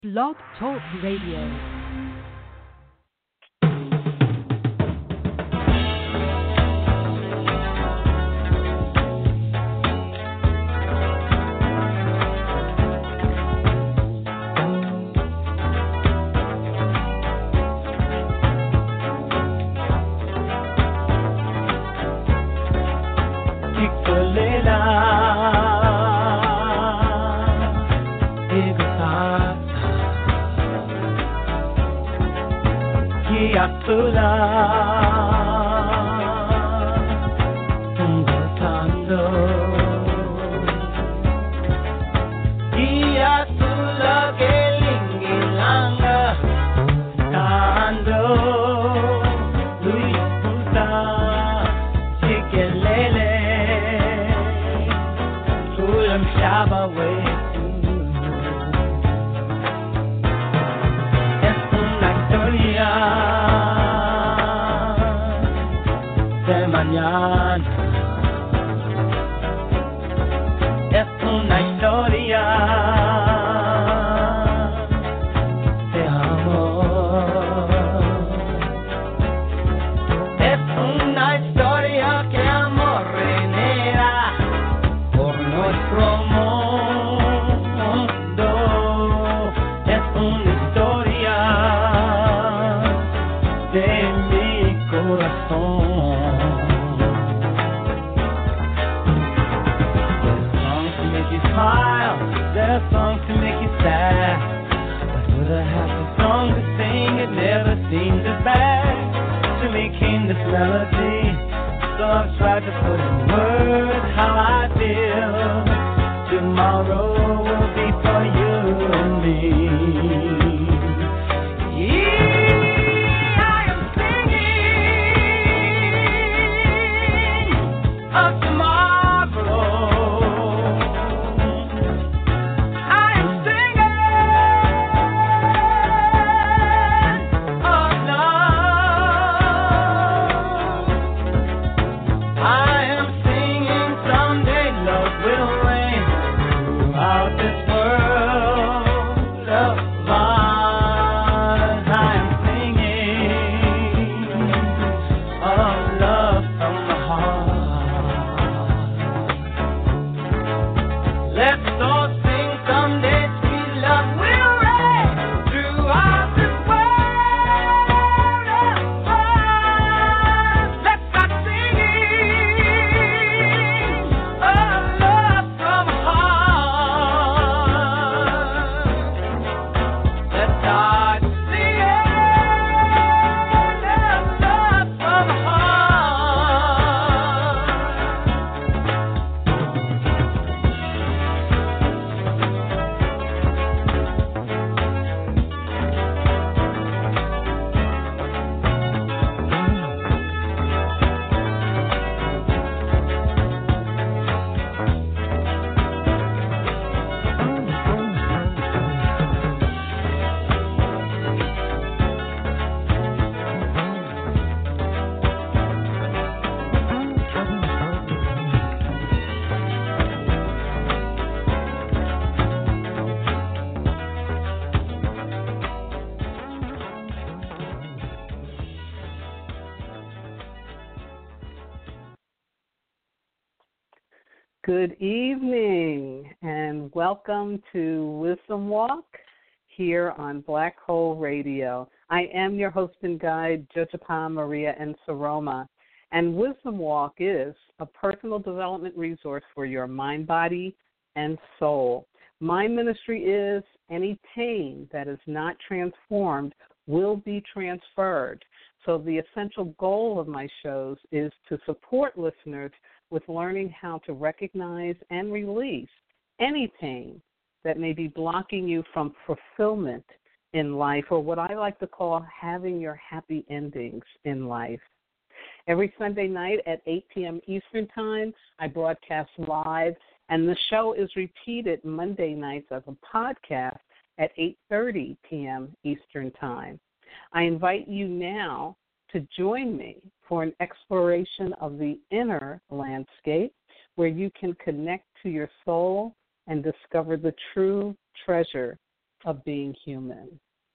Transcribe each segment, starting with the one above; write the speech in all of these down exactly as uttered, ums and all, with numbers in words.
Blog Talk Radio. Good evening and welcome to Wisdom Walk here on Black Hole Radio. I am your host and guide, Jojapa Maria N. Saroma, and Wisdom Walk is a personal development resource for your mind, body, and soul. My ministry is any pain that is not transformed will be transferred. So the essential goal of my shows is to support listeners with learning how to recognize and release any pain that may be blocking you from fulfillment in life, or what I like to call having your happy endings in life. Every Sunday night at eight p.m. Eastern Time, I broadcast live, and the show is repeated Monday nights as a podcast at eight thirty p.m. Eastern Time. I invite you now to join me for an exploration of the inner landscape where you can connect to your soul and discover the true treasure of being human.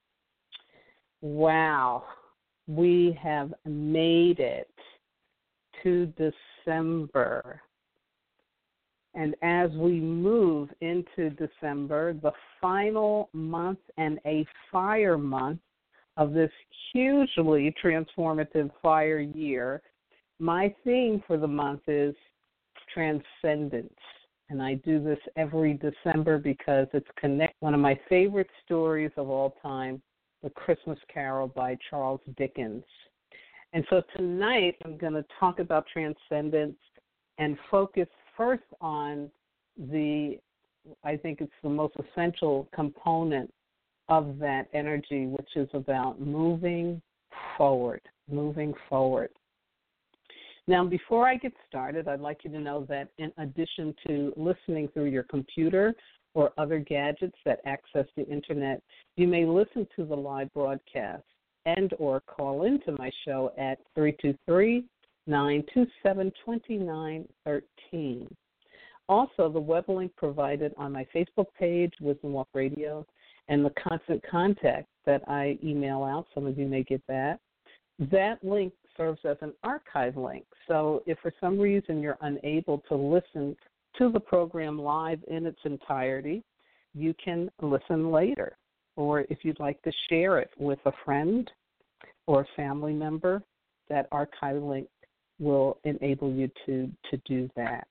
Wow, we have made it to December. And as we move into December, the final month and a fire month of this hugely transformative fire year, my theme for the month is transcendence. And I do this every December because it's connect one of my favorite stories of all time, The Christmas Carol by Charles Dickens. And so tonight I'm going to talk about transcendence and focus first on the, I think it's the most essential component of that energy, which is about moving forward, moving forward. Now, before I get started, I'd like you to know that in addition to listening through your computer or other gadgets that access the Internet, you may listen to the live broadcast and or call into my show at three two three, nine two seven, two nine one three. Also, the web link provided on my Facebook page, Wisdom Walk Radio, and the constant contact that I email out, some of you may get that, that link serves as an archive link. So if for some reason you're unable to listen to the program live in its entirety, you can listen later. Or if you'd like to share it with a friend or a family member, that archive link will enable you to, to do that.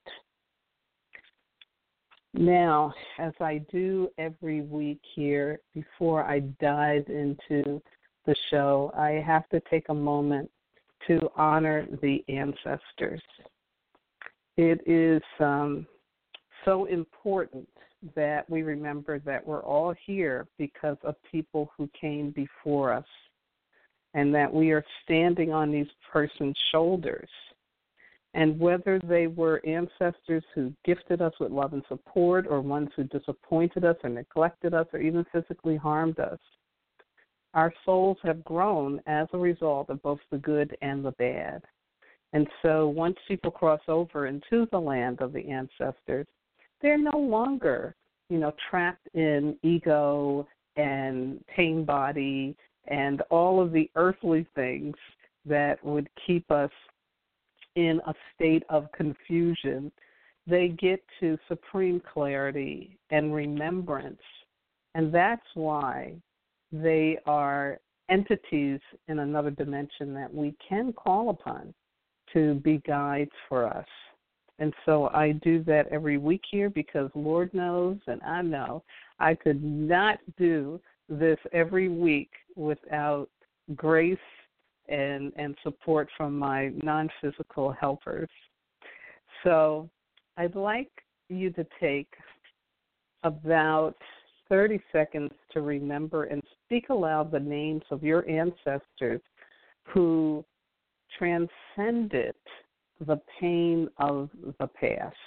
Now, as I do every week here, before I dive into the show, I have to take a moment to honor the ancestors. It is um, so important that we remember that we're all here because of people who came before us, and that we are standing on these persons' shoulders. And whether they were ancestors who gifted us with love and support, or ones who disappointed us or neglected us or even physically harmed us, our souls have grown as a result of both the good and the bad. And so once people cross over into the land of the ancestors, they're no longer, you know, trapped in ego and pain body and all of the earthly things that would keep us in a state of confusion. They get to supreme clarity and remembrance, and that's why they are entities in another dimension that we can call upon to be guides for us. And so I do that every week here because Lord knows, and I know, I could not do this every week without grace and, and support from my non-physical helpers. So I'd like you to take about thirty seconds to remember and speak aloud the names of your ancestors who transcended the pain of the past.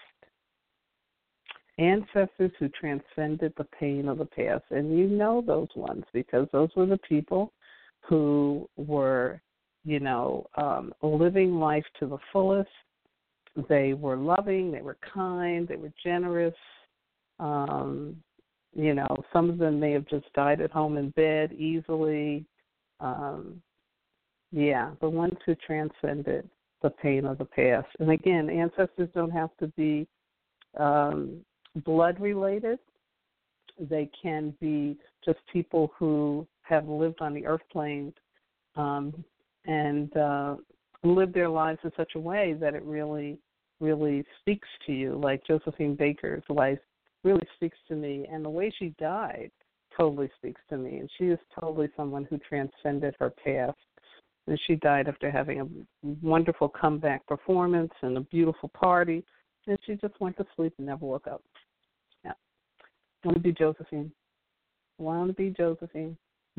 Ancestors who transcended the pain of the past. And you know those ones because those were the people who were, you know, um, living life to the fullest. They were loving, they were kind, they were generous. Um, you know, some of them may have just died at home in bed easily. Um, yeah, the ones who transcended the pain of the past. And again, ancestors don't have to be um, blood related. They can be just people who have lived on the earth plane um, and uh, lived their lives in such a way that it really, really speaks to you. Like Josephine Baker's life really speaks to me, and the way she died totally speaks to me. And she is totally someone who transcended her past. And she died after having a wonderful comeback performance and a beautiful party, and she just went to sleep and never woke up. Yeah. I want to be Josephine. I want to be Josephine.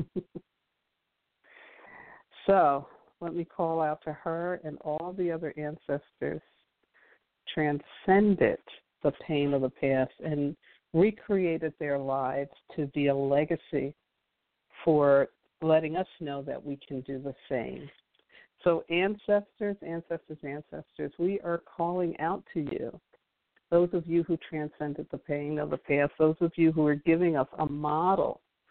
So let me call out to her and all the other ancestors transcended the pain of the past and recreated their lives to be a legacy for letting us know that we can do the same. So ancestors, ancestors, ancestors, we are calling out to you. Those of you who transcended the pain of the past, those of you who are giving us a model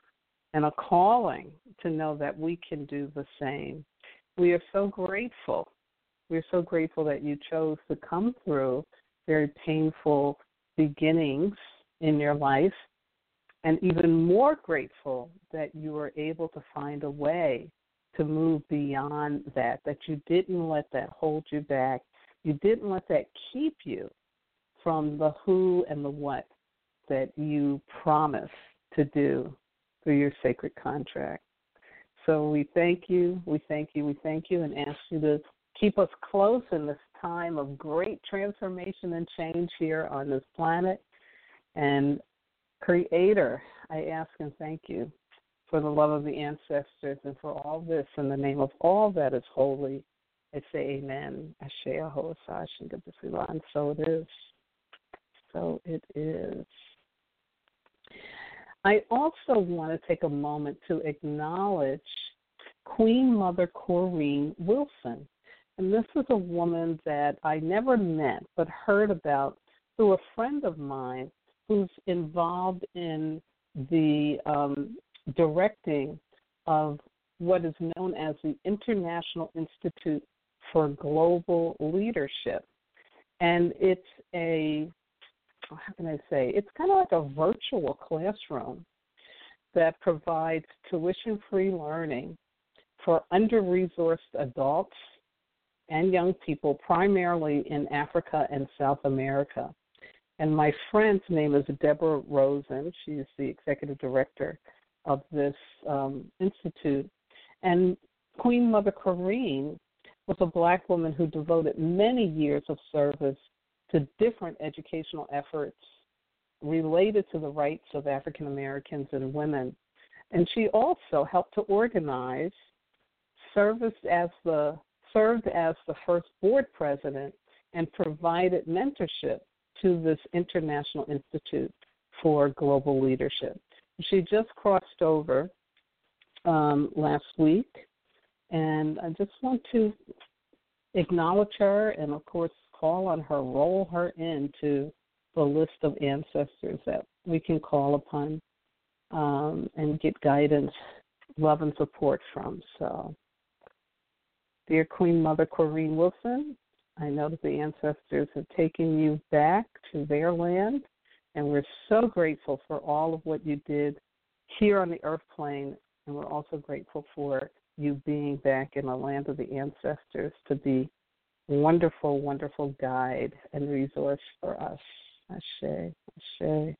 and a calling to know that we can do the same. We are so grateful. We're so grateful that you chose to come through very painful beginnings in your life, and even more grateful that you were able to find a way to move beyond that, that you didn't let that hold you back. You didn't let that keep you from the who and the what that you promised to do through your sacred contract. So we thank you, we thank you, we thank you, and ask you to keep us close in this time of great transformation and change here on this planet. And Creator, I ask and thank you for the love of the ancestors and for all this in the name of all that is holy. I say amen. Ashe Aho Asash and Gabasila. And so it is. So it is. I also want to take a moment to acknowledge Queen Mother Corrine Wilson. And this is a woman that I never met but heard about through a friend of mine who's involved in the um, directing of what is known as the International Institute for Global Leadership. And it's a how can I say, it's kind of like a virtual classroom that provides tuition-free learning for under-resourced adults and young people, primarily in Africa and South America. And my friend's name is Deborah Rosen. She is the executive director of this um, institute. And Queen Mother Corrine was a black woman who devoted many years of service to different educational efforts related to the rights of African Americans and women. And she also helped to organize, serviced as the, served as the first board president, and provided mentorship to this International Institute for Global Leadership. She just crossed over um, last week, and I just want to acknowledge her and, of course, call on her, roll her into the list of ancestors that we can call upon um, and get guidance, love, and support from. So, dear Queen Mother Corrine Wilson, I know that the ancestors have taken you back to their land, and we're so grateful for all of what you did here on the earth plane, and we're also grateful for you being back in the land of the ancestors to be wonderful, wonderful guide and resource for us. Ashe, Ashe.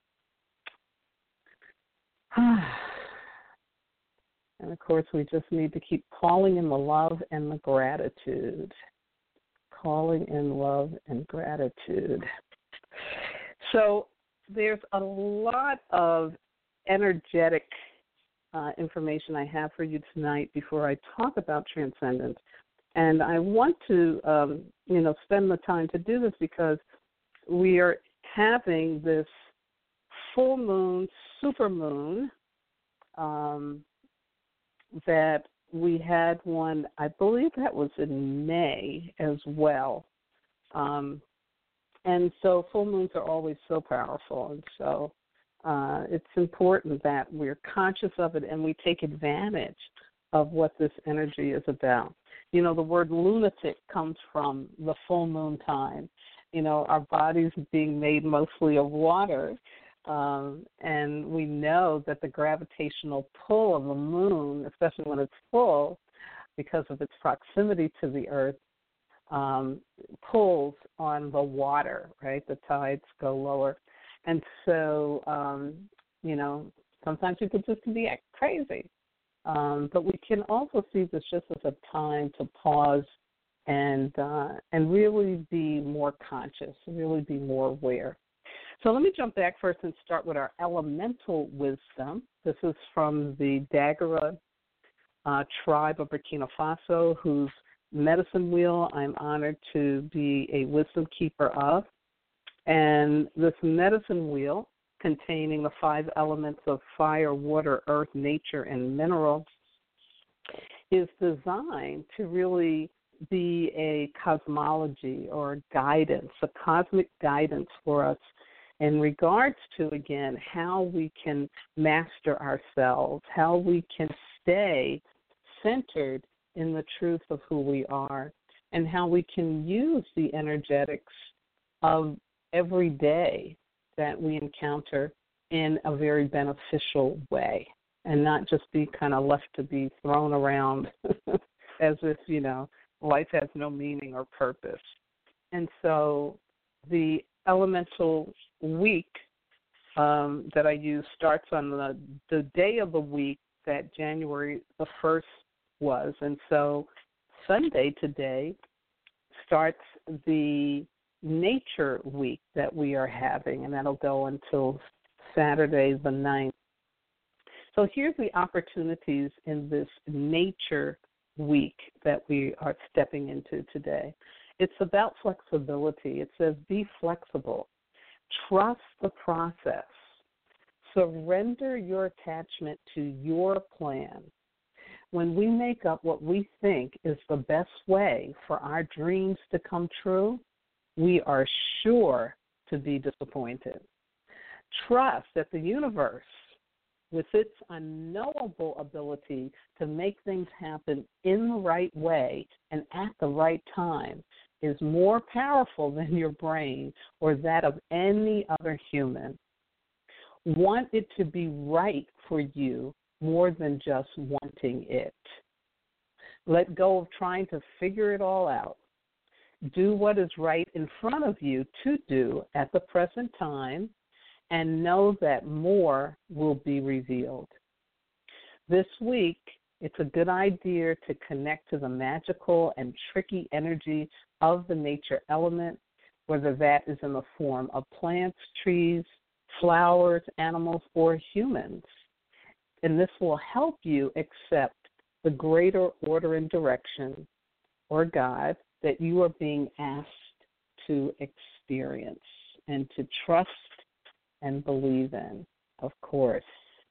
And, of course, we just need to keep calling in the love and the gratitude. Calling in love and gratitude. So there's a lot of energetic uh, information I have for you tonight before I talk about transcendence. And I want to, um, you know, spend the time to do this because we are having this full moon, super moon, um, that we had one, I believe that was in May as well. Um, and so full moons are always so powerful. And so uh, it's important that we're conscious of it and we take advantage of what this energy is about. You know, the word lunatic comes from the full moon time. You know, our bodies being made mostly of water, um, and we know that the gravitational pull of the moon, especially when it's full, because of its proximity to the earth, um, pulls on the water, right? The tides go lower. And so, um, you know, sometimes people just can be crazy. Um, but we can also see this just as a time to pause and uh, and really be more conscious, really be more aware. So let me jump back first and start with our elemental wisdom. This is from the Dagara uh, tribe of Burkina Faso, whose medicine wheel I'm honored to be a wisdom keeper of. And this medicine wheel, containing the five elements of fire, water, earth, nature, and mineral, is designed to really be a cosmology or guidance, a cosmic guidance for us in regards to, again, how we can master ourselves, how we can stay centered in the truth of who we are, and how we can use the energetics of every day that we encounter in a very beneficial way, and not just be kind of left to be thrown around as if, you know, life has no meaning or purpose. And so the elemental week um, that I use starts on the, the day of the week that January the first was. And so Sunday today starts the nature week that we are having, and that'll go until Saturday the ninth. So here's the opportunities in this nature week that we are stepping into today. It's about flexibility. It says be flexible. Trust the process. Surrender your attachment to your plan. When we make up what we think is the best way for our dreams to come true, we are sure to be disappointed. Trust that the universe, with its unknowable ability to make things happen in the right way and at the right time, is more powerful than your brain or that of any other human. Want it to be right for you more than just wanting it. Let go of trying to figure it all out. Do what is right in front of you to do at the present time, and know that more will be revealed. This week, it's a good idea to connect to the magical and tricky energy of the nature element, whether that is in the form of plants, trees, flowers, animals, or humans. And this will help you accept the greater order and direction, or God, that you are being asked to experience and to trust and believe in, of course.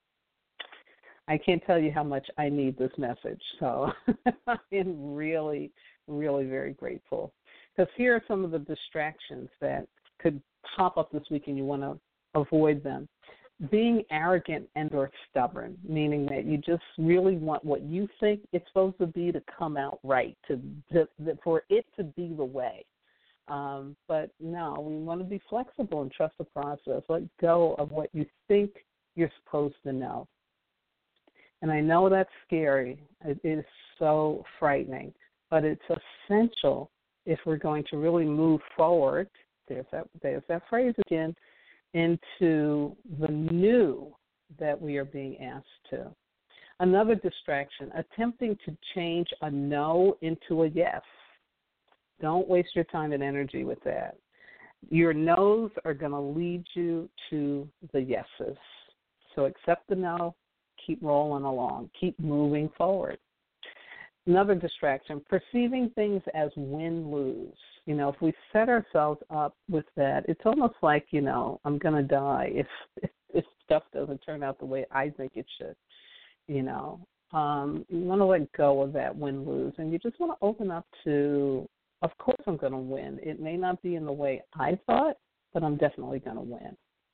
I can't tell you how much I need this message, so I am really, really very grateful. Because here are some of the distractions that could pop up this week and you want to avoid them. Being arrogant and or stubborn, meaning that you just really want what you think it's supposed to be to come out right, to, to, for it to be the way. Um, but no, we want to be flexible and trust the process. Let go of what you think you're supposed to know. And I know that's scary. It is so frightening, but it's essential if we're going to really move forward. There's that, there's that phrase again, into the new that we are being asked to. Another distraction, attempting to change a no into a yes. Don't waste your time and energy with that. Your no's are going to lead you to the yeses. So accept the no, keep rolling along, keep moving forward. Another distraction, perceiving things as win-lose. You know, if we set ourselves up with that, it's almost like, you know, I'm going to die if, if if stuff doesn't turn out the way I think it should, you know. Um, you want to let go of that win-lose, and you just want to open up to, of course I'm going to win. It may not be in the way I thought, but I'm definitely going to win.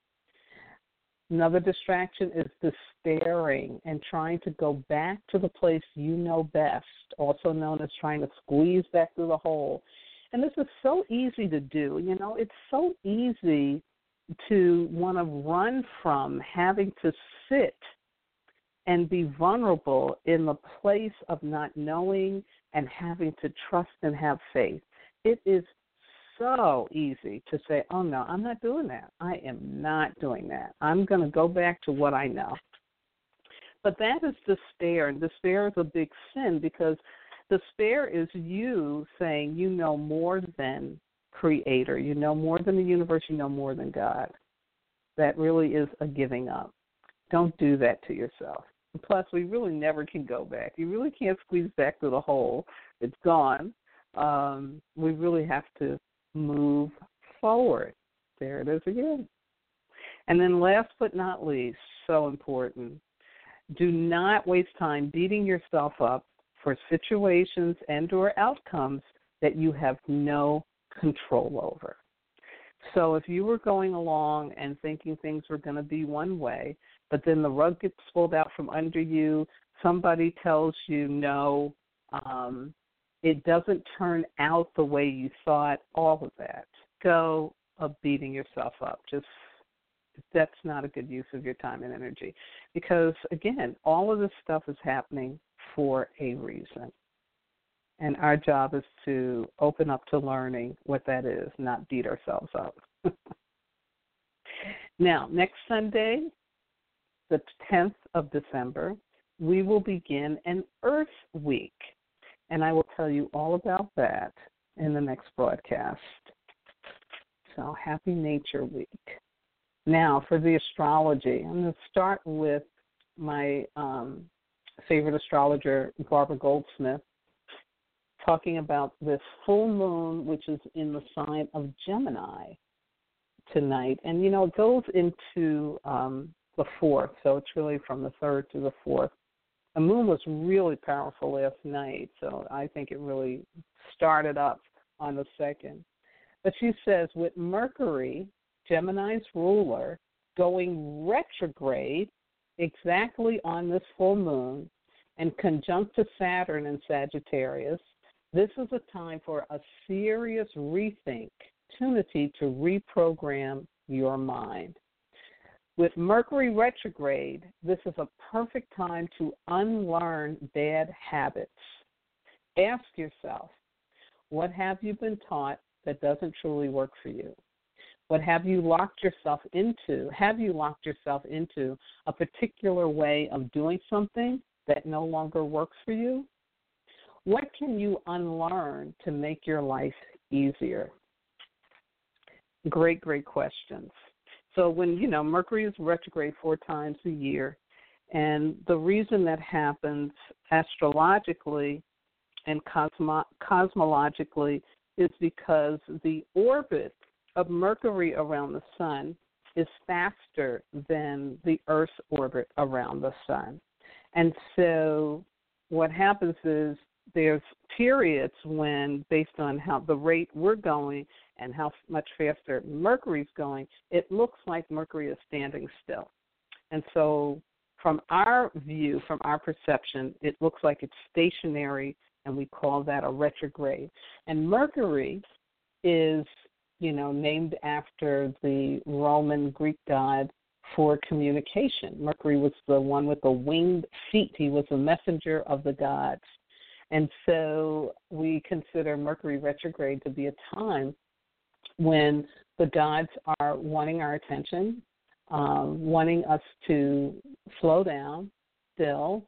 Another distraction is despairing and trying to go back to the place you know best, also known as trying to squeeze back through the hole. And this is so easy to do. You know, it's so easy to want to run from having to sit and be vulnerable in the place of not knowing and having to trust and have faith. It is so easy to say, oh, no, I'm not doing that. I am not doing that. I'm going to go back to what I know. But that is despair, and despair is a big sin because despair is you saying you know more than Creator. You know more than the universe. You know more than God. That really is a giving up. Don't do that to yourself. Plus, we really never can go back. You really can't squeeze back through the hole. It's gone. Um, we really have to move forward. There it is again. And then last but not least, so important, do not waste time beating yourself up for situations and or outcomes that you have no control over. So if you were going along and thinking things were going to be one way, but then the rug gets pulled out from under you, somebody tells you no, um, it doesn't turn out the way you thought, all of that, go of beating yourself up. Just that's not a good use of your time and energy. Because, again, all of this stuff is happening for a reason. And our job is to open up to learning what that is, not beat ourselves up. Now, next Sunday, the tenth of December, we will begin an Earth Week. And I will tell you all about that in the next broadcast. So, Happy Nature Week. Now, for the astrology, I'm going to start with my um, favorite astrologer, Barbara Goldsmith, talking about this full moon, which is in the sign of Gemini tonight. And, you know, it goes into um, the fourth, so it's really from the third to the fourth. The moon was really powerful last night, so I think it really started up on the second. But she says, with Mercury, Gemini's ruler, going retrograde exactly on this full moon and conjunct to Saturn in Sagittarius, this is a time for a serious rethink, opportunity to reprogram your mind. With Mercury retrograde, this is a perfect time to unlearn bad habits. Ask yourself, what have you been taught that doesn't truly work for you? What have you locked yourself into? Have you locked yourself into a particular way of doing something that no longer works for you? What can you unlearn to make your life easier? Great, great questions. So when, you know, Mercury is retrograde four times a year, and the reason that happens astrologically and cosmo- cosmologically is because the orbit of Mercury around the sun is faster than the Earth's orbit around the sun. And so what happens is there's periods when, based on how the rate we're going and how much faster Mercury's going, it looks like Mercury is standing still. And so from our view, from our perception, it looks like it's stationary, and we call that a retrograde. And Mercury is, you know, named after the Roman Greek god for communication. Mercury was the one with the winged feet. He was the messenger of the gods. And so we consider Mercury retrograde to be a time when the gods are wanting our attention, um, wanting us to slow down, still,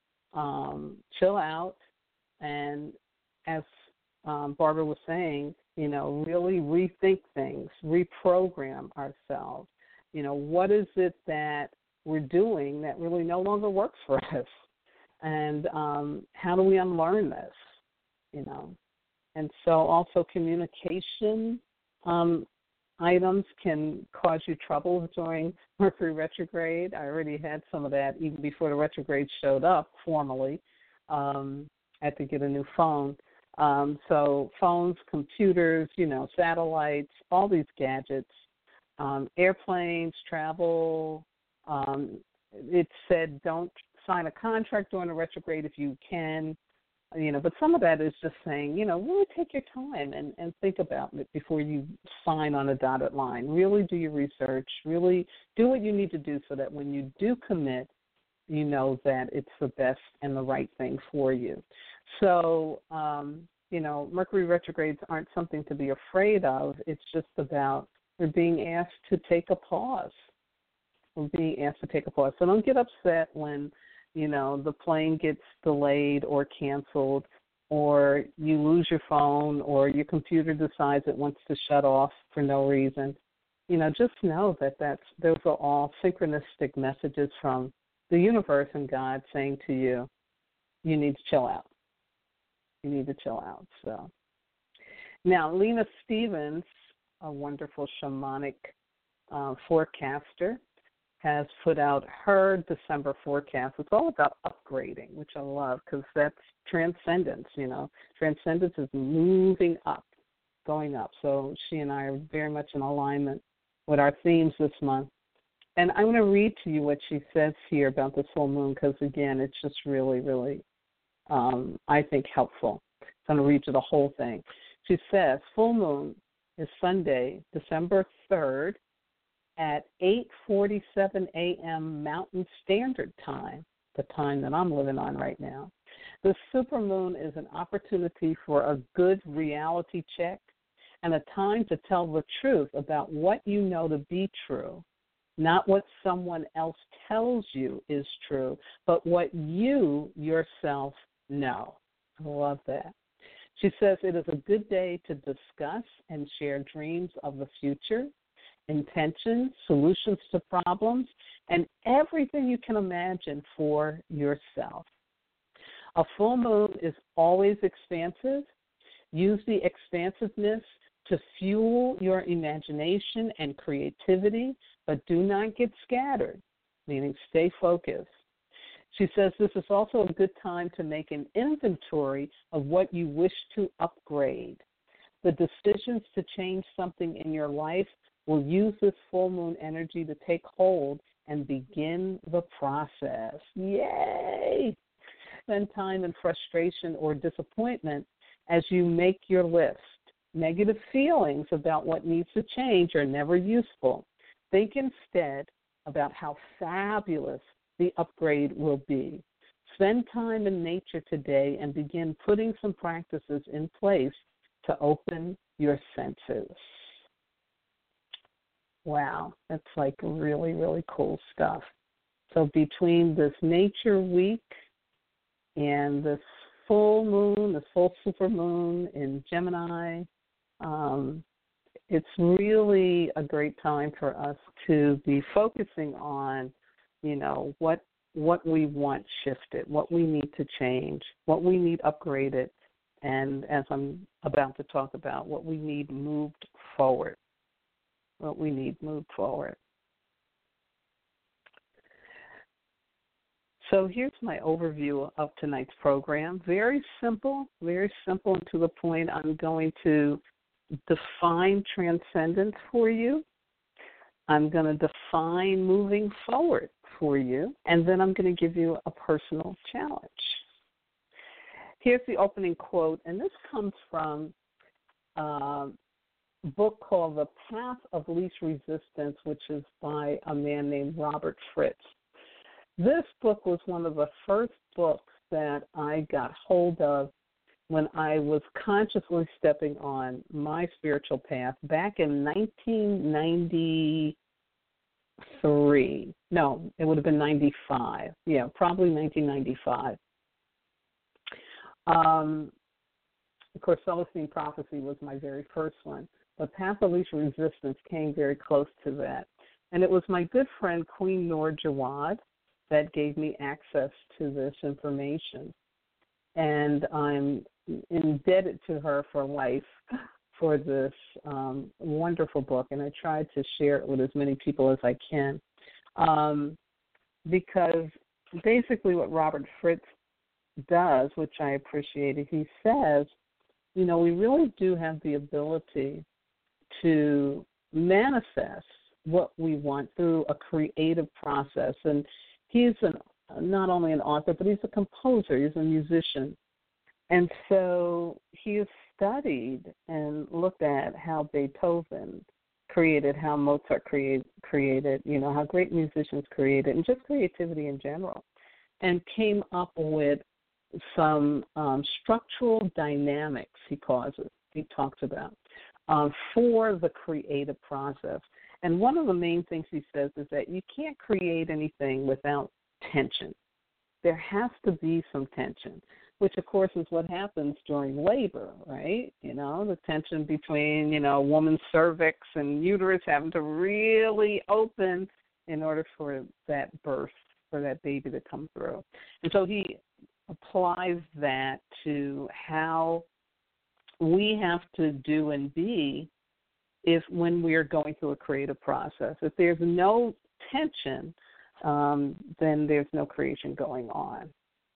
um, chill out, and as um, Barbara was saying, you know, really rethink things, reprogram ourselves. You know, what is it that we're doing that really no longer works for us? And um, how do we unlearn this, you know? And so also communication um, items can cause you trouble during Mercury retrograde. I already had some of that even before the retrograde showed up formally. Um, I had to get a new phone. Um, so phones, computers, you know, satellites, all these gadgets, um, airplanes, travel. Um, it said don't sign a contract during a retrograde if you can, you know, but some of that is just saying, you know, really take your time and, and think about it before you sign on a dotted line. Really do your research. Really do what you need to do so that when you do commit, you know that it's the best and the right thing for you. So, um, you know, Mercury retrogrades aren't something to be afraid of. It's just about we're being asked to take a pause. We're being asked to take a pause. So don't get upset when, you know, the plane gets delayed or canceled, or you lose your phone, or your computer decides it wants to shut off for no reason. You know, just know that that's, those are all synchronistic messages from the universe and God saying to you, you need to chill out. You need to chill out. So now, Lena Stevens, a wonderful shamanic uh, forecaster, has put out her December forecast. It's all about upgrading, which I love because that's transcendence, you know. Transcendence is moving up. going up. So she and I are very much in alignment with our themes this month. And I'm going to read to you what she says here about the full moon because, again, it's just really, really, um, I think, helpful. I'm going to read you the whole thing. She says, full moon is Sunday, December third at eight forty-seven a.m. Mountain Standard Time, the time that I'm living on right now. The supermoon is an opportunity for a good reality check and a time to tell the truth about what you know to be true, not what someone else tells you is true, but what you yourself know. I love that. She says it is a good day to discuss and share dreams of the future, intentions, solutions to problems, and everything you can imagine for yourself. A full moon is always expansive. Use the expansiveness to fuel your imagination and creativity, but do not get scattered, meaning stay focused. She says this is also a good time to make an inventory of what you wish to upgrade. The decisions to change something in your life will use this full moon energy to take hold and begin the process. Yay! Spend time in frustration or disappointment as you make your list. Negative feelings about what needs to change are never useful. Think instead about how fabulous the upgrade will be. Spend time in nature today and begin putting some practices in place to open your senses. Wow, that's like really, really cool stuff. So between this nature week and this full moon, this full super moon in Gemini, um, it's really a great time for us to be focusing on, you know, what what we want shifted, what we need to change, what we need upgraded, and as I'm about to talk about, what we need moved forward, what we need moved forward. So here's my overview of tonight's program. Very simple, very simple and to the point. I'm going to define transcendence for you. I'm going to define moving forward for you, and then I'm going to give you a personal challenge. Here's the opening quote, and this comes from uh, a book called The Path of Least Resistance, which is by a man named Robert Fritz. This book was one of the first books that I got hold of when I was consciously stepping on my spiritual path back in nineteen ninety-three. No, it would have been ninety-five. Yeah, probably nineteen ninety-five. Um, of course, Celestine Prophecy was my very first one, but Path of Least Resistance came very close to that. And it was my good friend, Queen Noor Jawad, that gave me access to this information. And I'm indebted to her for life for this um, wonderful book, and I try to share it with as many people as I can. Um, because basically what Robert Fritz does, which I appreciated, he says, you know, we really do have the ability to manifest what we want through a creative process. And he's an, not only an author, but he's a composer, he's a musician. And so he has studied and looked at how Beethoven created, how Mozart create, created, you know, how great musicians created, and just creativity in general, and came up with some um, structural dynamics, he calls it, he talks about, um, for the creative process. And one of the main things he says is that you can't create anything without tension. There has to be some tension, which, of course, is what happens during labor, right? You know, the tension between, you know, a woman's cervix and uterus having to really open in order for that birth, for that baby to come through. And so he applies that to how we have to do and be if when we are going through a creative process. If there's no tension, um, then there's no creation going on.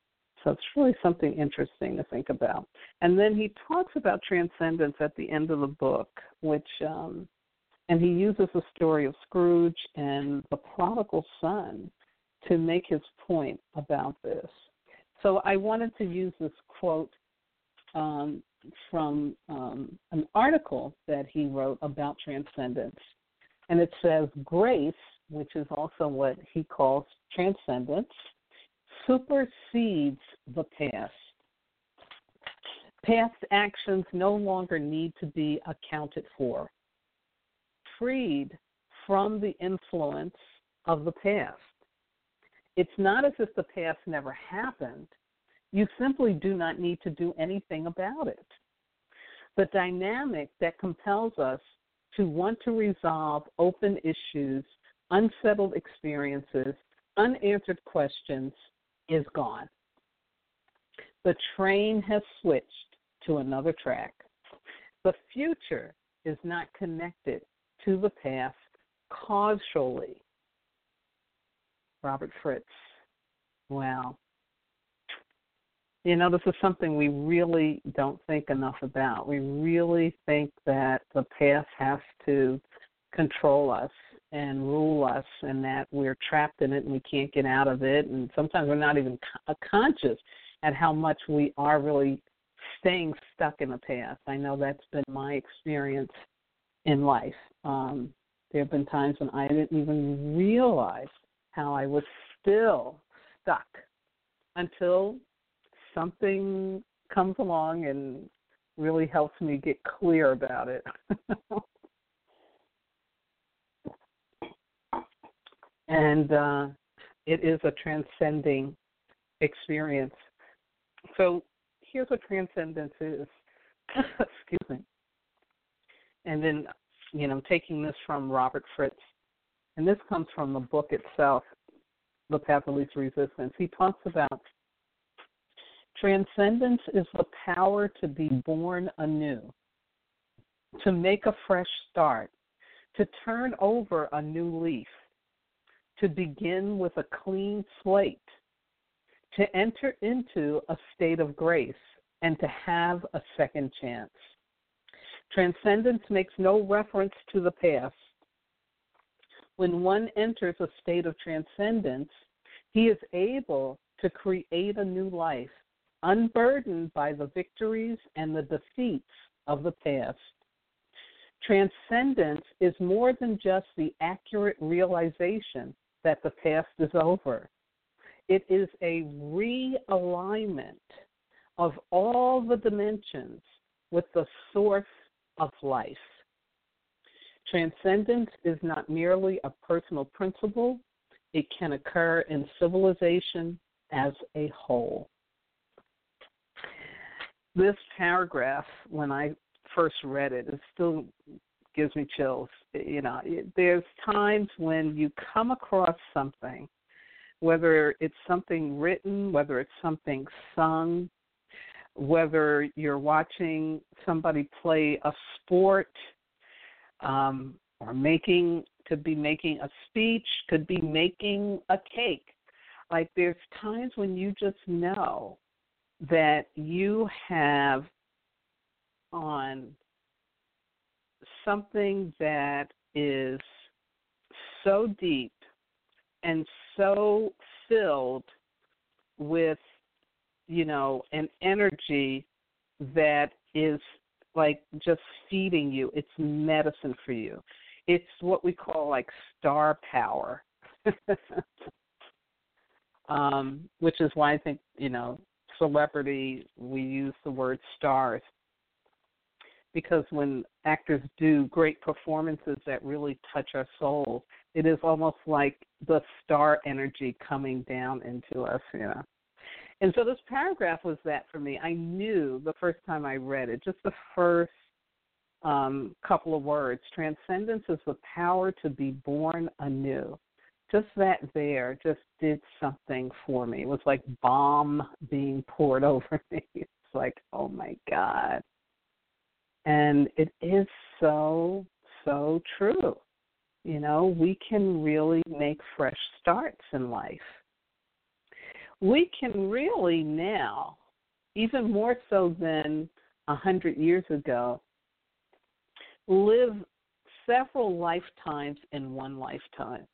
So it's really something interesting to think about. And then he talks about transcendence at the end of the book, which, um, and he uses the story of Scrooge and the prodigal son to make his point about this. So I wanted to use this quote um, from um, an article that he wrote about transcendence. And it says, grace, which is also what he calls transcendence, supersedes the past. Past actions no longer need to be accounted for, freed from the influence of the past. It's not as if the past never happened. You simply do not need to do anything about it. The dynamic that compels us to want to resolve open issues, unsettled experiences, unanswered questions is gone. The train has switched to another track. The future is not connected to the past causally. Robert Fritz. Wow. You know, this is something we really don't think enough about. We really think that the past has to control us and rule us, and that we're trapped in it and we can't get out of it. And sometimes we're not even conscious at how much we are really staying stuck in the past. I know that's been my experience in life. Um, there have been times when I didn't even realize how I was still stuck until something comes along and really helps me get clear about it. And uh, it is a transcending experience. So here's what transcendence is. Excuse me. And then, you know, taking this from Robert Fritz, and this comes from the book itself, The Path of Least Resistance. He talks about transcendence is the power to be born anew, to make a fresh start, to turn over a new leaf, to begin with a clean slate, to enter into a state of grace, and to have a second chance. Transcendence makes no reference to the past. When one enters a state of transcendence, he is able to create a new life, unburdened by the victories and the defeats of the past. Transcendence is more than just the accurate realization that the past is over. It is a realignment of all the dimensions with the source of life. Transcendence is not merely a personal principle. It can occur in civilization as a whole. This paragraph, when I first read it, it still gives me chills. You know, there's times when you come across something, whether it's something written, whether it's something sung, whether you're watching somebody play a sport, um, or making, could be making a speech, could be making a cake. Like there's times when you just know that you have on something that is so deep and so filled with, you know, an energy that is like just feeding you. It's medicine for you. It's what we call like star power, um, which is why I think, you know, celebrity, we use the word stars, because when actors do great performances that really touch our souls, it is almost like the star energy coming down into us, you know. And so this paragraph was that for me. I knew the first time I read it, just the first um, couple of words, transcendence is the power to be born anew. Just that there just did something for me. It was like balm being poured over me. It's like, oh, my God. And it is so, so true. You know, we can really make fresh starts in life. we can really now, even more so than a hundred years ago, live several lifetimes in one lifetime.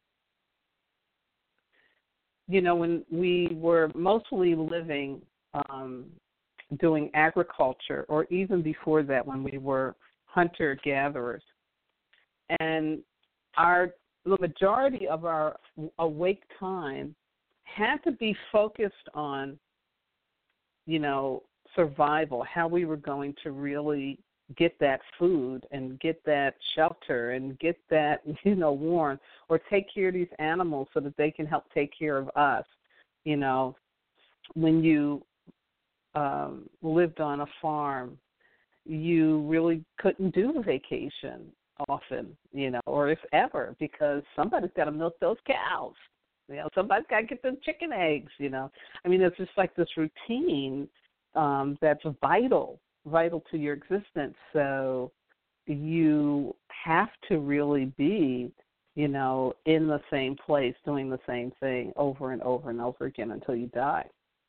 You know, when we were mostly living, um, doing agriculture, or even before that when we were hunter-gatherers, and our the majority of our awake time had to be focused on, you know, survival, how we were going to really get that food and get that shelter and get that, you know, warm, or take care of these animals so that they can help take care of us. You know, when you um, lived on a farm, you really couldn't do a vacation often, you know, or if ever, because somebody's got to milk those cows. You know, somebody's got to get them chicken eggs, you know. I mean, it's just like this routine um, that's vital, vital to your existence. So you have to really be, you know, in the same place, doing the same thing over and over and over again until you die.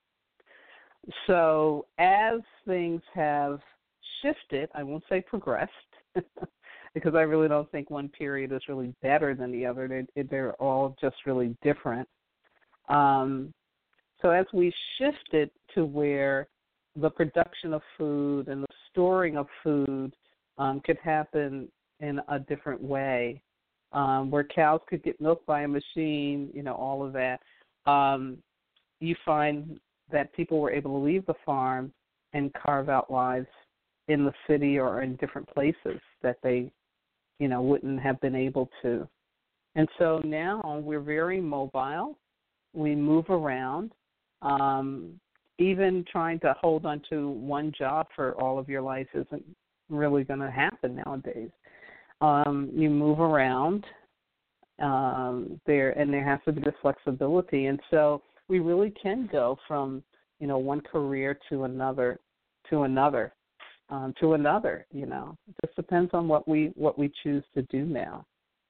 So as things have shifted, I won't say progressed, because I really don't think one period is really better than the other. They're, they're all just really different. Um, so as we shifted to where the production of food and the storing of food um, could happen in a different way, um, where cows could get milked by a machine, you know, all of that, um, you find that people were able to leave the farm and carve out lives in the city or in different places that they, you know, wouldn't have been able to. And so now we're very mobile. We move around. Um, even trying to hold on to one job for all of your life isn't really going to happen nowadays. Um, you move around um, there, and there has to be this flexibility. And so we really can go from, you know, one career to another, to another. Um, to another, you know. It just depends on what we what we choose to do now.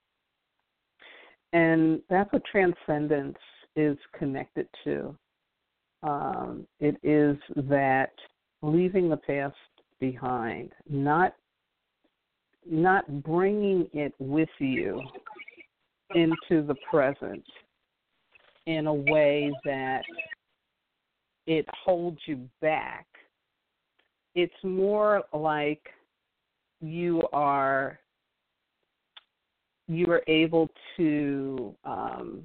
And that's what transcendence is connected to. Um, it is that leaving the past behind, not not bringing it with you into the present in a way that it holds you back. It's more like you are you are able to, um,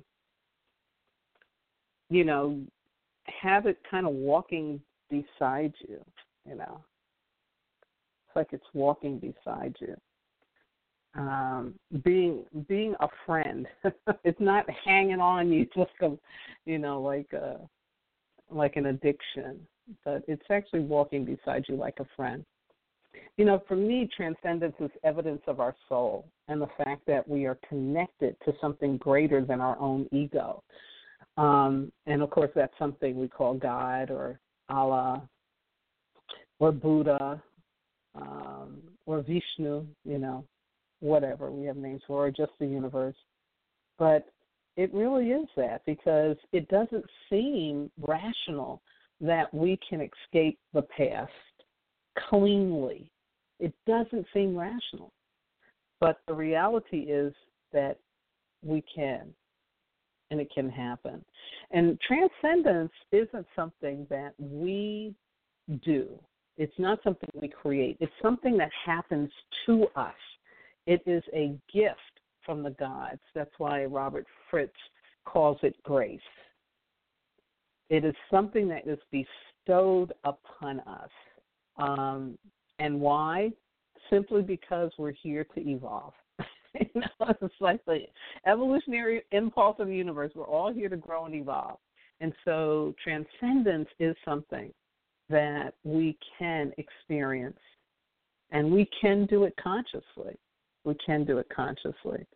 you know, have it kind of walking beside you, you know. It's like it's walking beside you. Um, being being a friend. It's not hanging on you just, a, you know, like a, like an addiction, but it's actually walking beside you like a friend. You know, for me, transcendence is evidence of our soul and the fact that we are connected to something greater than our own ego. Um, and, of course, that's something we call God or Allah or Buddha um, or Vishnu, you know, whatever we have names for, or just the universe. But it really is that, because it doesn't seem rational that we can escape the past cleanly. It doesn't seem rational. But the reality is that we can, and it can happen. And transcendence isn't something that we do. It's not something we create. It's something that happens to us. It is a gift from the gods. That's why Robert Fritz calls it grace. It is something that is bestowed upon us. Um, and why? Simply because we're here to evolve. You know, it's like the evolutionary impulse of the universe. We're all here to grow and evolve. And so transcendence is something that we can experience, and we can do it consciously. We can do it consciously.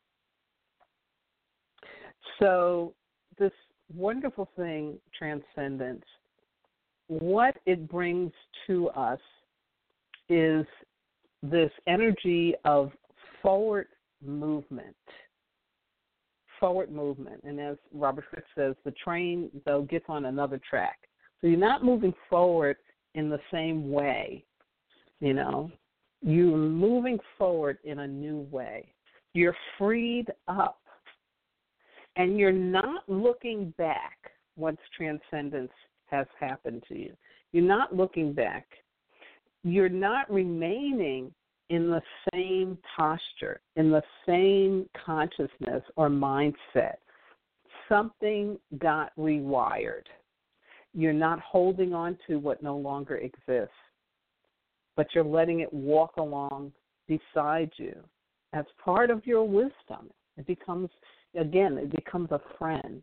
So this wonderful thing, transcendence, what it brings to us is this energy of forward movement, forward movement. And as Robert Fritz says, the train, though, gets on another track. So you're not moving forward in the same way, you know. You're moving forward in a new way. You're freed up. And you're not looking back once transcendence has happened to you. You're not looking back. You're not remaining in the same posture, in the same consciousness or mindset. Something got rewired. You're not holding on to what no longer exists, but you're letting it walk along beside you as part of your wisdom. It becomes, again, it becomes a friend.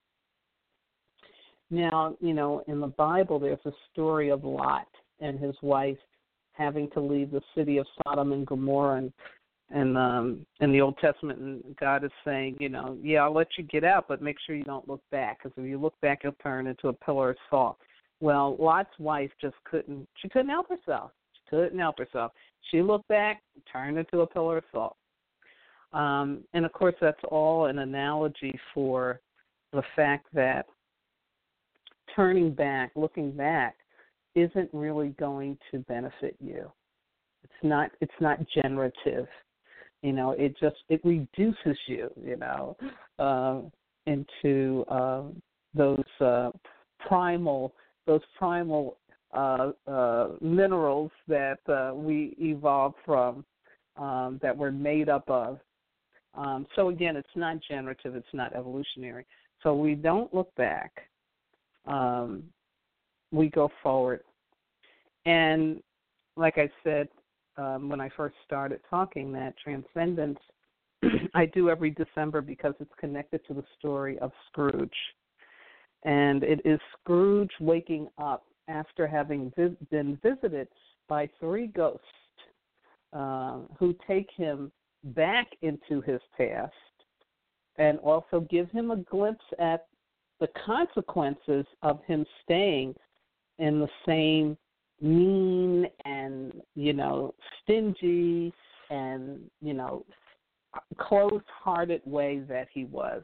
Now, you know, in the Bible, there's a story of Lot and his wife having to leave the city of Sodom and Gomorrah, and, and um, in the Old Testament, and God is saying, you know, yeah, I'll let you get out, but make sure you don't look back, because if you look back, you'll turn into a pillar of salt. Well, Lot's wife just couldn't, she couldn't help herself. She couldn't help herself. She looked back, turned into a pillar of salt. Um, and, of course, that's all an analogy for the fact that turning back, looking back, isn't really going to benefit you. It's not. It's not generative. You know, it just it reduces you. You know, uh, into uh, those uh, primal those primal uh, uh, minerals that uh, we evolved from, um, that we're made up of. Um, so again, it's not generative. It's not evolutionary. So we don't look back. Um, we go forward. And like I said um, when I first started talking, that transcendence I do every December because it's connected to the story of Scrooge. And it is Scrooge waking up after having vis- been visited by three ghosts uh, who take him back into his past and also give him a glimpse at the consequences of him staying in the same mean and, you know, stingy and, you know, closed-hearted way that he was.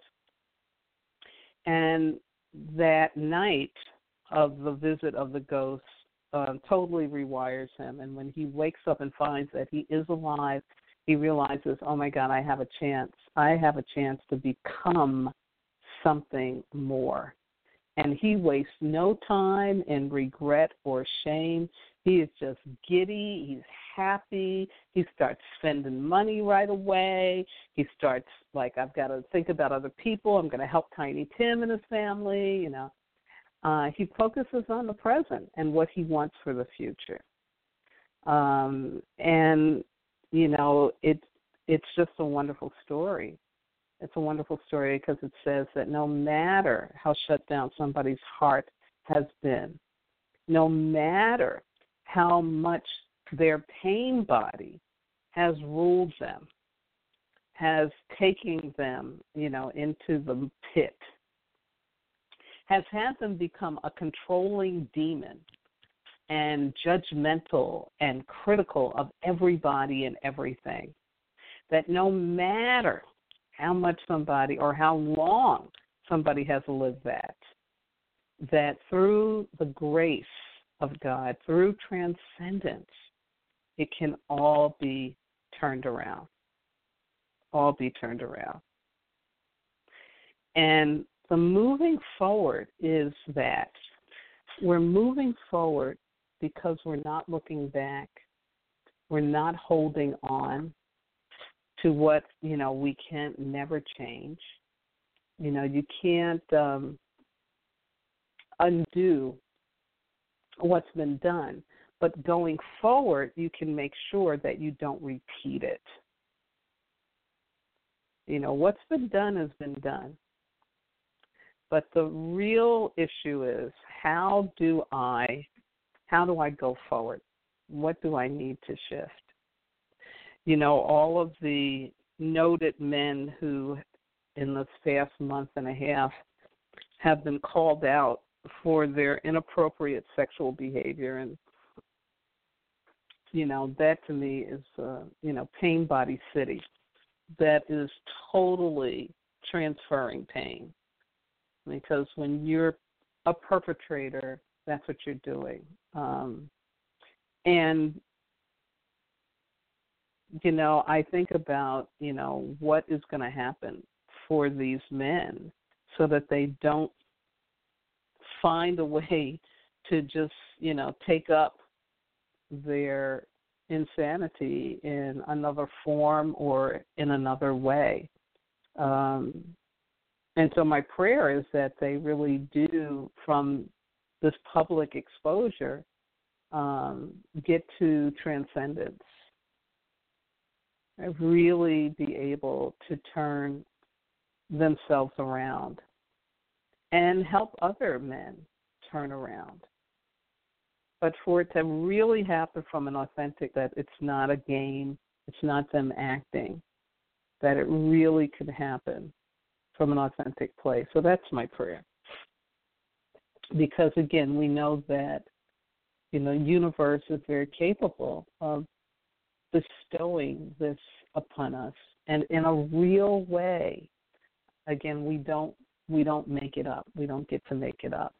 And that night of the visit of the ghosts uh, totally rewires him. And when he wakes up and finds that he is alive, he realizes, oh, my God, I have a chance. I have a chance to become something more. And he wastes no time in regret or shame. He is just giddy. He's happy. He starts spending money right away. He starts like, I've got to think about other people. I'm going to help Tiny Tim and his family. You know, uh, he focuses on the present and what he wants for the future. Um, and you know, it's it's just a wonderful story. It's a wonderful story because it says that no matter how shut down somebody's heart has been, no matter how much their pain body has ruled them, has taken them, you know, into the pit, has had them become a controlling demon and judgmental and critical of everybody and everything, that no matter how much somebody or how long somebody has lived that, that through the grace of God, through transcendence, it can all be turned around, all be turned around. And the moving forward is that we're moving forward because we're not looking back. We're not holding on to what, you know, we can't never change. You know, you can't um, undo what's been done. But going forward, you can make sure that you don't repeat it. You know, what's been done has been done. But the real issue is, how do I, how do I go forward? What do I need to shift? You know, all of the noted men who in this past month and a half have been called out for their inappropriate sexual behavior. And, you know, that to me is, uh, you know, pain body city. That is totally transferring pain. Because when you're a perpetrator, that's what you're doing. Um, and, you know, I think about, you know, what is going to happen for these men so that they don't find a way to just, you know, take up their insanity in another form or in another way. Um, and so my prayer is that they really do, from this public exposure, um, get to transcendence, and really be able to turn themselves around and help other men turn around. But for it to really happen from an authentic, that it's not a game, it's not them acting, that it really could happen from an authentic place. So that's my prayer. Because, again, we know that, you know, universe is very capable of bestowing this upon us, and in a real way. Again, we don't we don't make it up. We don't get to make it up.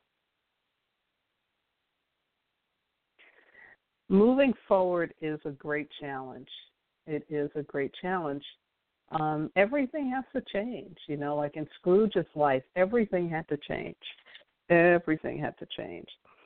Moving forward is a great challenge. It is a great challenge. Um, everything has to change. You know, like in Scrooge's life, everything had to change. Everything had to change.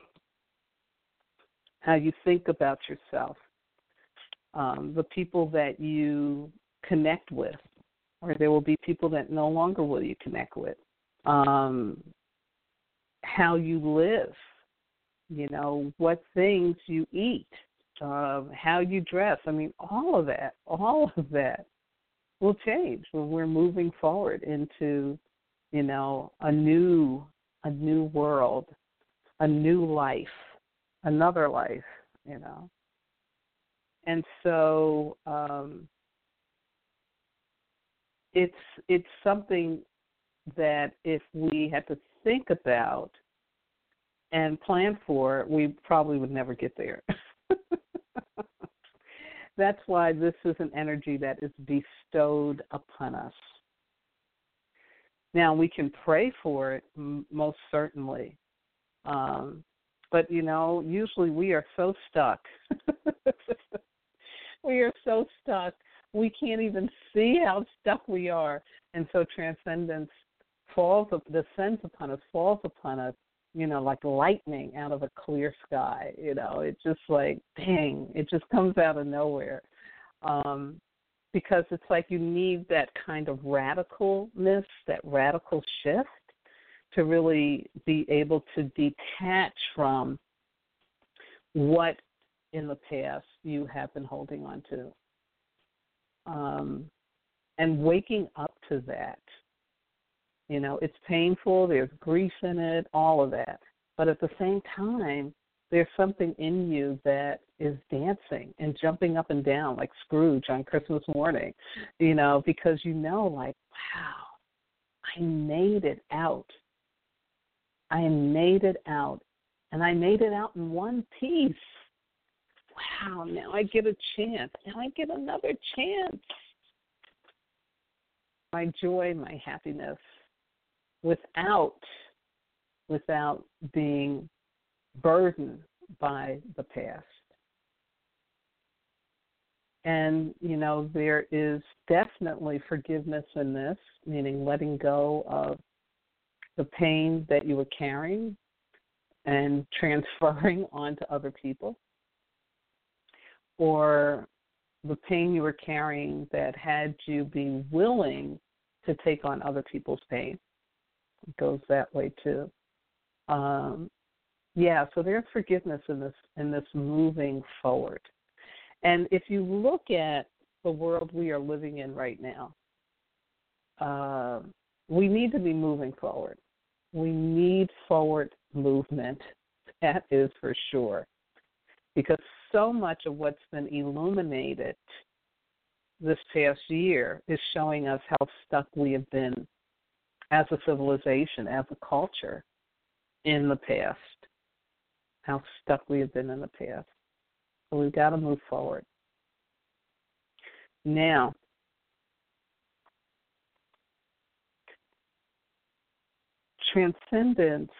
How you think about yourself, um, the people that you connect with, or there will be people that no longer will you connect with. Um, how you live, you know, what things you eat, uh, how you dress. I mean, all of that, all of that will change when we're moving forward into, you know, a new, a new world, a new life, another life, you know. And so um, it's it's something that if we had to think about and plan for, we probably would never get there. That's why this is an energy that is bestowed upon us. Now, we can pray for it, m- most certainly. Um, but, you know, usually we are so stuck. We are so stuck. We can't even see how stuck we are. And so transcendence falls, descends upon us, falls upon us, you know, like lightning out of a clear sky. You know, it's just like, dang, it just comes out of nowhere. Um, because it's like you need that kind of radicalness, that radical shift to really be able to detach from what in the past you have been holding on to. Um, and waking up to that. You know, it's painful, there's grief in it, all of that. But at the same time, there's something in you that is dancing and jumping up and down like Scrooge on Christmas morning, you know, because you know, like, wow, I made it out. I made it out. And I made it out in one piece. Wow, now I get a chance. Now I get another chance. My joy, my happiness, without without being burdened by the past. And, you know, there is definitely forgiveness in this, meaning letting go of the pain that you were carrying and transferring onto other people, or the pain you were carrying that had you be willing to take on other people's pain. It goes that way too. Um, yeah, so there's forgiveness in this in this moving forward. And if you look at the world we are living in right now, uh, we need to be moving forward. We need forward movement. That is for sure. Because so much of what's been illuminated this past year is showing us how stuck we have been as a civilization, as a culture in the past, how stuck we have been in the past. So we've got to move forward. Now, transcendence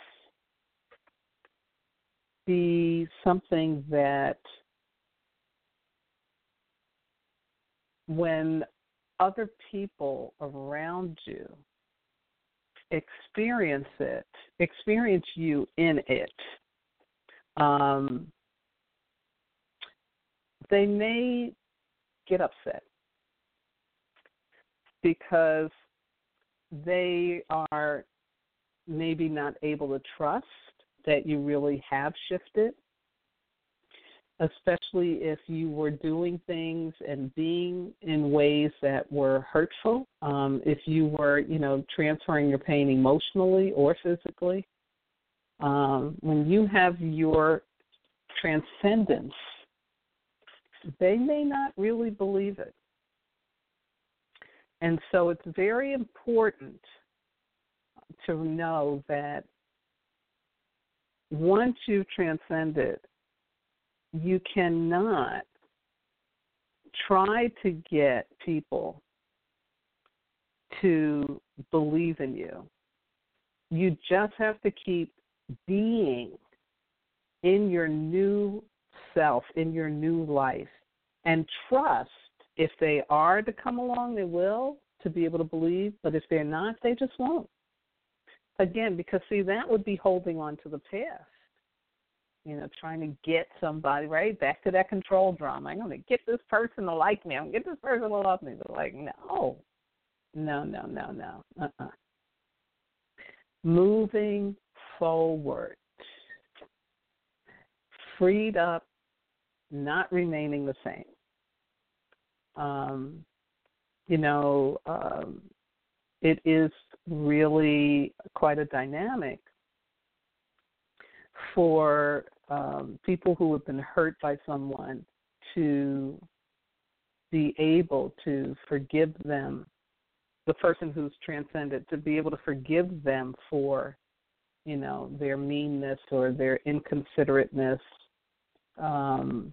be something that when other people around you experience it, experience you in it, um, they may get upset because they are maybe not able to trust that you really have shifted, especially if you were doing things and being in ways that were hurtful, um, if you were, you know, transferring your pain emotionally or physically. Um, when you have your transcendence, they may not really believe it. And so it's very important to know that once you've transcended, you cannot try to get people to believe in you. You just have to keep being in your new self, in your new life, and trust if they are to come along, they will, to be able to believe, but if they're not, they just won't. Again, because, see, that would be holding on to the past. You know, trying to get somebody, right, back to that control drama. I'm going to get this person to like me. I'm going to get this person to love me. They're like, no, no, no, no, no. Uh-uh. Moving forward, freed up, not remaining the same. Um, you know, um, it is really quite a dynamic for um, people who have been hurt by someone to be able to forgive them, the person who's transcended, to be able to forgive them for, you know, their meanness or their inconsiderateness. Um,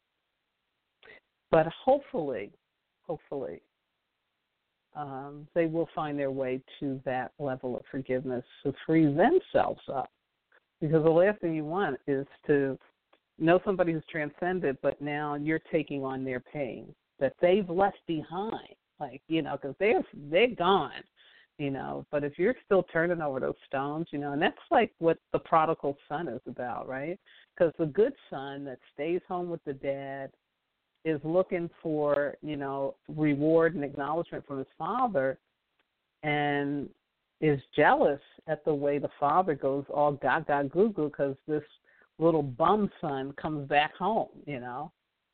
but hopefully, hopefully, um, they will find their way to that level of forgiveness to free themselves up. Because the last thing you want is to know somebody who's transcended, but now you're taking on their pain that they've left behind. Like, you know, because they're, they're gone, you know. But if you're still turning over those stones, you know, and that's like what the prodigal son is about, right? Because the good son that stays home with the dad is looking for, you know, reward and acknowledgement from his father, and is jealous at the way the father goes all gaga goo goo because this little bum son comes back home, you know.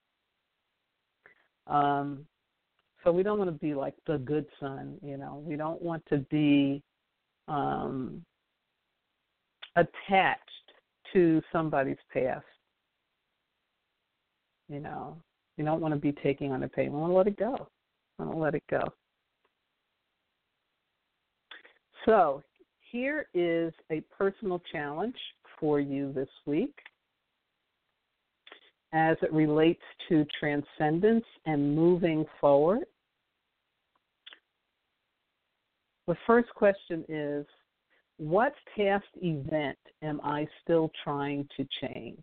Um, so we don't want to be like the good son, you know. We don't want to be um, attached to somebody's past, you know. We don't want to be taking on the pain. We want to let it go. We want to let it go. So here is a personal challenge for you this week as it relates to transcendence and moving forward. The first question is, what past event am I still trying to change?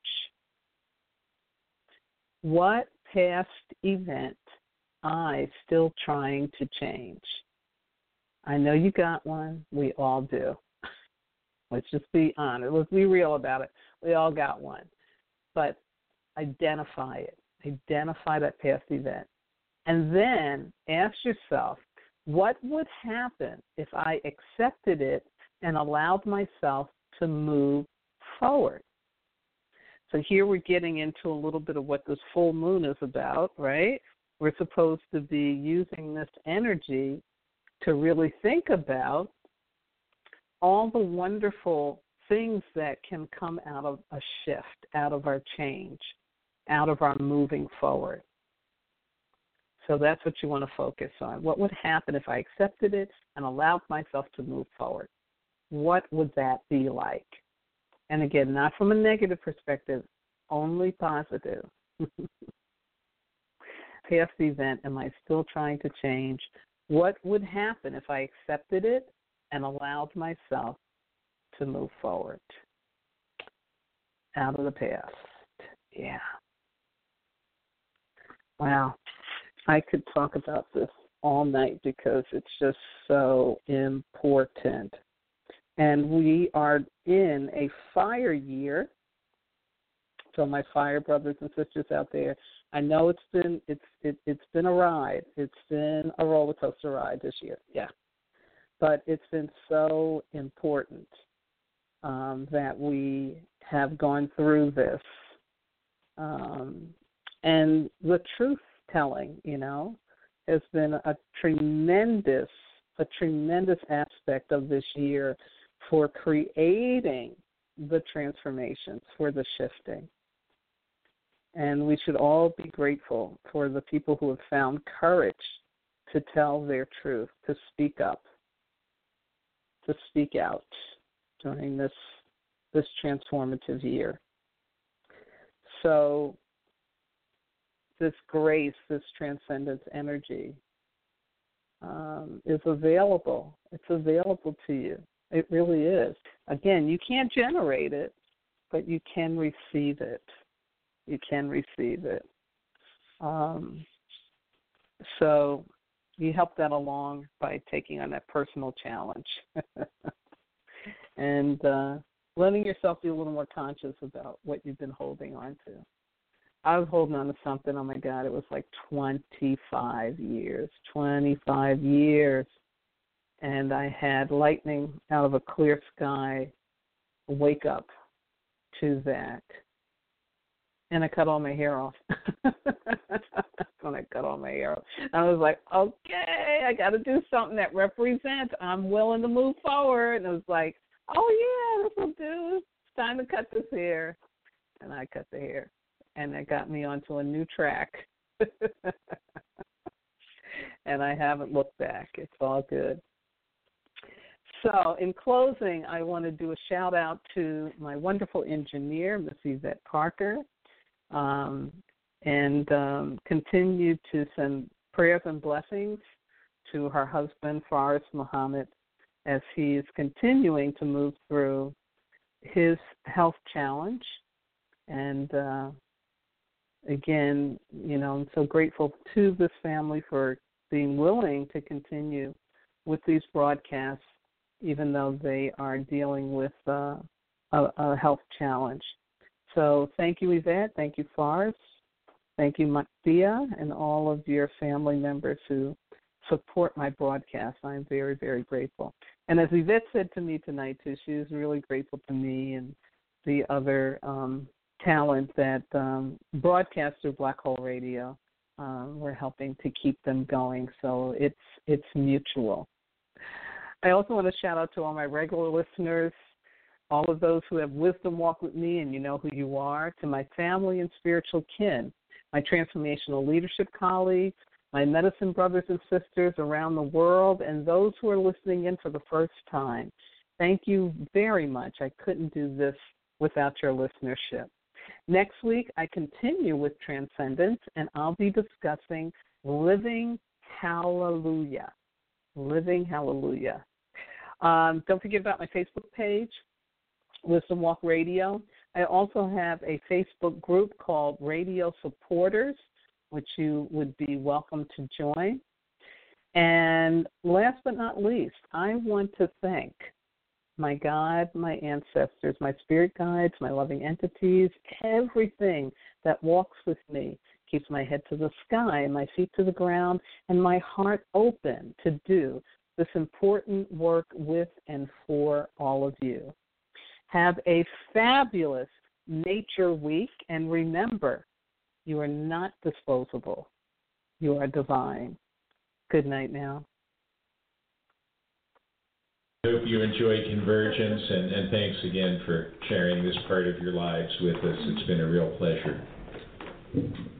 What past event am I still trying to change? I know you got one. We all do. Let's just be honest. Let's be real about it. We all got one. But identify it. Identify that past event. And then ask yourself, what would happen if I accepted it and allowed myself to move forward? So here we're getting into a little bit of what this full moon is about, right? We're supposed to be using this energy to really think about all the wonderful things that can come out of a shift, out of our change, out of our moving forward. So that's what you want to focus on. What would happen if I accepted it and allowed myself to move forward? What would that be like? And again, not from a negative perspective, only positive. Past event, am I still trying to change? What would happen if I accepted it and allowed myself to move forward. Out of the past. Yeah. Wow. I could talk about this all night because it's just so important. And we are in a fire year. So my fire brothers and sisters out there, I know it's been it's it, it's been a ride. It's been a roller coaster ride this year. Yeah. But it's been so important um, that we have gone through this. Um, and the truth telling, you know, has been a tremendous, a tremendous aspect of this year for creating the transformations, for the shifting. And we should all be grateful for the people who have found courage to tell their truth, to speak up, to speak out during this this transformative year. So this grace, this transcendence energy um, is available. It's available to you. It really is. Again, you can't generate it, but you can receive it. You can receive it. Um, so you help that along by taking on that personal challenge and uh, letting yourself be a little more conscious about what you've been holding on to. I was holding on to something, oh my God, it was like twenty-five years, twenty-five years. And I had lightning out of a clear sky wake up to that. And I cut all my hair off. When I cut all my hair off, I was like, okay, I got to do something that represents I'm willing to move forward. And it was like, oh, yeah, this will do. It's time to cut this hair. And I cut the hair. And that got me onto a new track. And I haven't looked back. It's all good. So in closing, I want to do a shout-out to my wonderful engineer, Miss Yvette Parker, um, and um, continue to send prayers and blessings to her husband, Faris Muhammad, as he is continuing to move through his health challenge. And uh, again, you know, I'm so grateful to this family for being willing to continue with these broadcasts, even though they are dealing with uh, a, a health challenge. So thank you, Yvette. Thank you, Faris. Thank you, Maktia, and all of your family members who support my broadcast. I'm very, very grateful. And as Yvette said to me tonight, too, she was really grateful to me and the other um, talent that um, broadcast through Black Hole Radio. Um, we're helping to keep them going, so it's it's mutual. I also want to shout out to all my regular listeners, all of those who have wisdom walk with me and you know who you are, to my family and spiritual kin, my transformational leadership colleagues, my medicine brothers and sisters around the world, and those who are listening in for the first time. Thank you very much. I couldn't do this without your listenership. Next week, I continue with Transcendence, and I'll be discussing Living Hallelujah. Living Hallelujah. Um, don't forget about my Facebook page, Wisdom Walk Radio. I also have a Facebook group called Radio Supporters, which you would be welcome to join. And last but not least, I want to thank my God, my ancestors, my spirit guides, my loving entities, everything that walks with me, keeps my head to the sky and my feet to the ground and my heart open to do this important work with and for all of you. Have a fabulous Nature Week, and remember, you are not disposable. You are divine. Good night now. I hope you enjoy Convergence, and, and thanks again for sharing this part of your lives with us. It's been a real pleasure.